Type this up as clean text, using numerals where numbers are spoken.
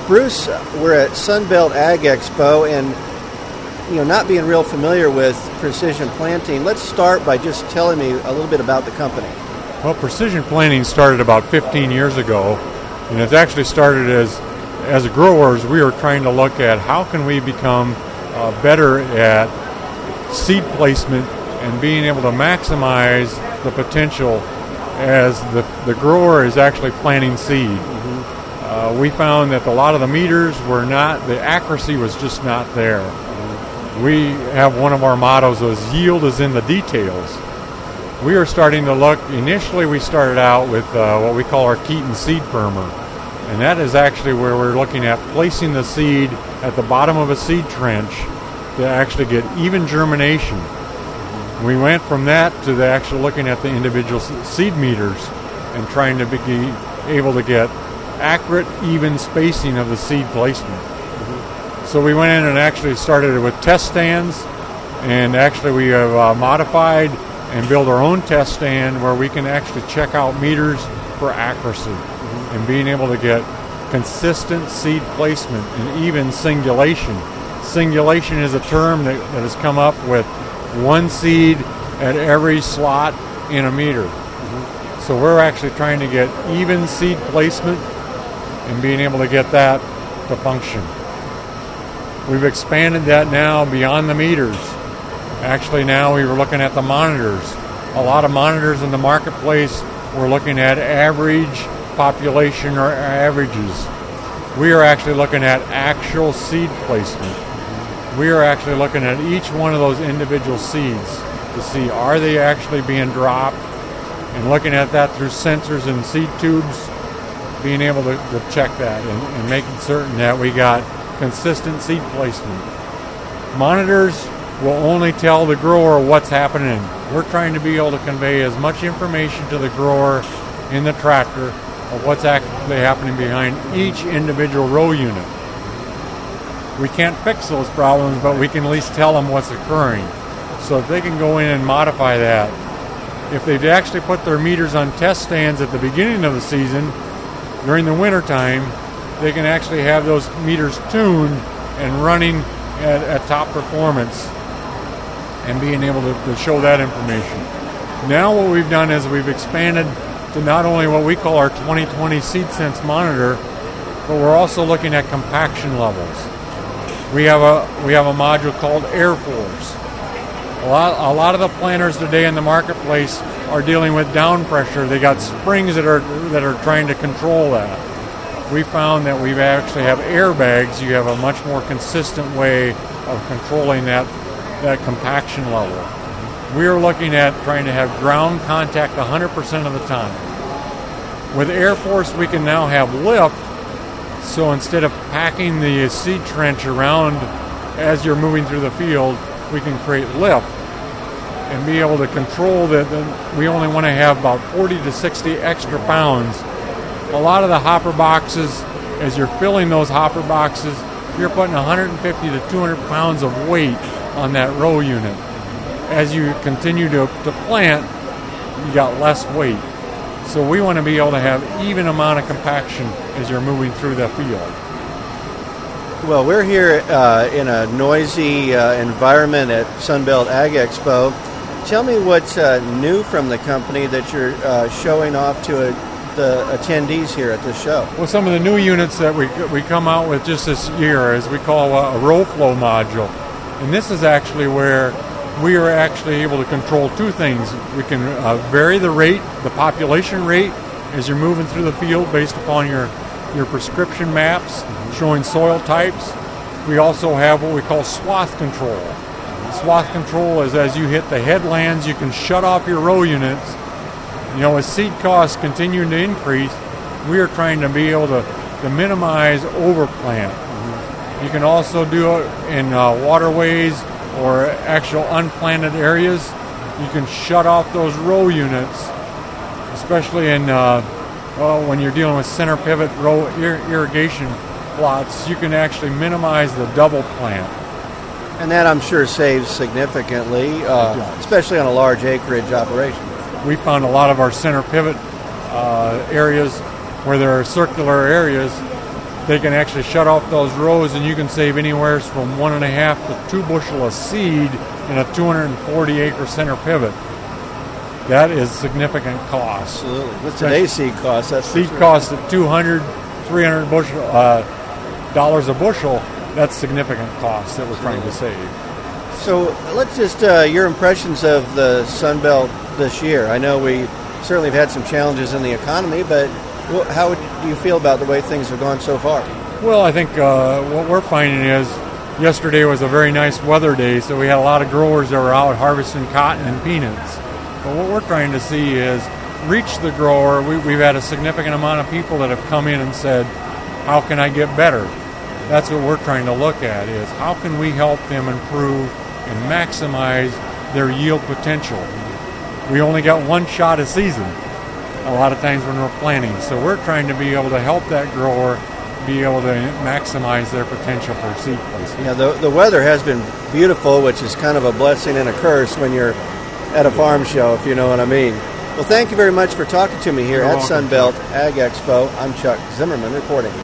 Bruce, we're at Sunbelt Ag Expo, and not being real familiar with precision planting, let's start by just telling me a little bit about the company. Well, precision planting started about 15 years ago, and it's actually started as growers. We were trying to look at how can we become better at seed placement and being able to maximize the potential as the grower is actually planting seed. Mm-hmm. We found that a lot of the meters were not, the accuracy was just not there. Mm-hmm. We have one of our mottos is yield is in the details. We are starting to look, initially we started out with what we call our Keaton seed firmer. And that is actually where we're looking at placing the seed at the bottom of a seed trench to actually get even germination. We went from that to actually looking at the individual seed meters and trying to be able to get accurate, even spacing of the seed placement. Mm-hmm. So we went in and actually started with test stands, and actually we have modified and built our own test stand where we can actually check out meters for accuracy. Mm-hmm. And being able to get consistent seed placement and even singulation. Singulation is a term that has come up with one seed at every slot in a meter. Mm-hmm. So we're actually trying to get even seed placement and being able to get that to function. We've expanded that now beyond the meters. Actually now we were looking at the monitors. A lot of monitors in the marketplace, we're looking at average population or averages. We are actually looking at actual seed placement. We are actually looking at each one of those individual seeds to see are they actually being dropped, and looking at that through sensors and seed tubes, being able to check that and making certain that we got consistent seed placement. Monitors will only tell the grower what's happening. We're trying to be able to convey as much information to the grower in the tractor of what's actually happening behind each individual row unit. We can't fix those problems, but we can at least tell them what's occurring. So if they can go in and modify that, if they've actually put their meters on test stands at the beginning of the season, during the winter time, they can actually have those meters tuned and running at top performance and being able to show that information. Now what we've done is we've expanded to not only what we call our 2020 Seed Sense monitor, but we're also looking at compaction levels. We have a module called Air Force. A lot of the planters today in the marketplace are dealing with down pressure. They got springs that are trying to control that. We found that we actually have airbags. You have a much more consistent way of controlling that compaction level. We are looking at trying to have ground contact 100% of the time. With Air Force, we can now have lift. So instead of packing the seed trench around as you're moving through the field, we can create lift and be able to control that. We only want to have about 40 to 60 extra pounds. A lot of the hopper boxes, as you're filling those hopper boxes, you're putting 150 to 200 pounds of weight on that row unit. As you continue to plant, you got less weight. So we want to be able to have even amount of compaction as you're moving through the field. Well, we're here in a noisy environment at Sunbelt Ag Expo. Tell me what's new from the company that you're showing off to the attendees here at this show. Well, some of the new units that we come out with just this year is we call a row flow module. And this is actually where we are actually able to control two things. We can vary the rate, the population rate, as you're moving through the field based upon your prescription maps showing soil types. We also have what we call swath control. Swath control is as you hit the headlands, you can shut off your row units. As seed costs continue to increase, we are trying to be able to minimize overplant. You can also do it in waterways or actual unplanted areas. You can shut off those row units, especially in when you're dealing with center pivot row irrigation plots. You can actually minimize the double plant. And that, I'm sure, saves significantly, especially on a large acreage operation. We found a lot of our center pivot areas where there are circular areas, they can actually shut off those rows, and you can save anywhere from 1.5 to 2 bushel of seed in a 240-acre center pivot. That is significant cost. Absolutely. What's today's seed cost? That's seed cost at $200, $300 dollars a bushel. That's significant cost that we're trying to save. So let's just your impressions of the Sun Belt this year. I know we certainly have had some challenges in the economy, but how do you feel about the way things have gone so far? Well, I think what we're finding is yesterday was a very nice weather day, so we had a lot of growers that were out harvesting cotton and peanuts. But what we're trying to see is reach the grower. We've had a significant amount of people that have come in and said, how can I get better? That's what we're trying to look at, is how can we help them improve and maximize their yield potential. We only got one shot a season a lot of times when we're planting, so we're trying to be able to help that grower be able to maximize their potential for seed placement. Yeah, the weather has been beautiful, which is kind of a blessing and a curse when you're at a farm show, if you know what I mean. Well, thank you very much for talking to me here at Sunbelt Ag Expo. I'm Chuck Zimmerman reporting.